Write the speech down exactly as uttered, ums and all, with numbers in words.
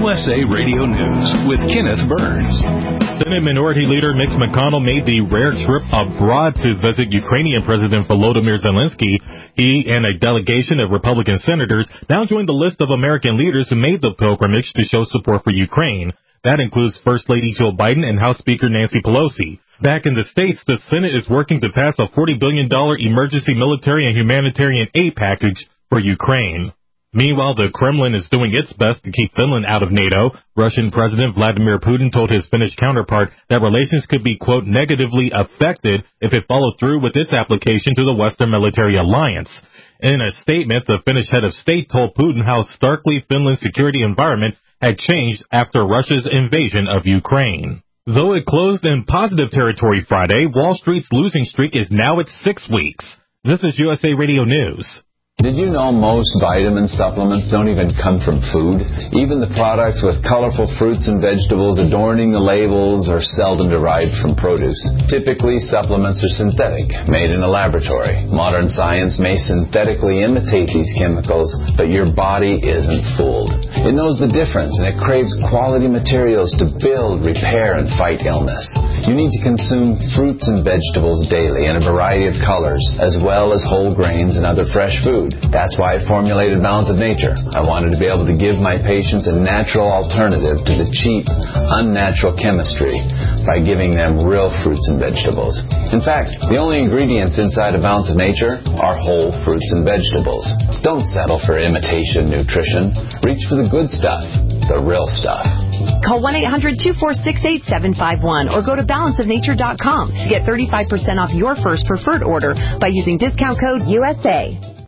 S A Radio News with Kenneth Burns. Senate Minority Leader Mitch McConnell made the rare trip abroad to visit Ukrainian President Volodymyr Zelensky. He and a delegation of Republican senators now join the list of American leaders who made the pilgrimage to show support for Ukraine. That includes First Lady Jill Biden and House Speaker Nancy Pelosi. Back in the States, the Senate is working to pass a forty billion dollars emergency military and humanitarian aid package for Ukraine. Meanwhile, the Kremlin is doing its best to keep Finland out of NATO. Russian President Vladimir Putin told his Finnish counterpart that relations could be, quote, negatively affected if it followed through with its application to the Western military alliance. In a statement, the Finnish head of state told Putin how starkly Finland's security environment had changed after Russia's invasion of Ukraine. Though it closed in positive territory Friday, Wall Street's losing streak is now at six weeks. This is U S A Radio News. Did you know most vitamin supplements don't even come from food? Even the products with colorful fruits and vegetables adorning the labels are seldom derived from produce. Typically, supplements are synthetic, made in a laboratory. Modern science may synthetically imitate these chemicals, but your body isn't fooled. It knows the difference, and it craves quality materials to build, repair, and fight illness. You need to consume fruits and vegetables daily in a variety of colors, as well as whole grains and other fresh food. That's why I formulated Balance of Nature. I wanted to be able to give my patients a natural alternative to the cheap, unnatural chemistry by giving them real fruits and vegetables. In fact, the only ingredients inside of Balance of Nature are whole fruits and vegetables. Don't settle for imitation nutrition. Reach for the good stuff, the real stuff. Call one eight hundred two four six eight seven five one or go to balance of nature dot com to get thirty-five percent off your first preferred order by using discount code U S A.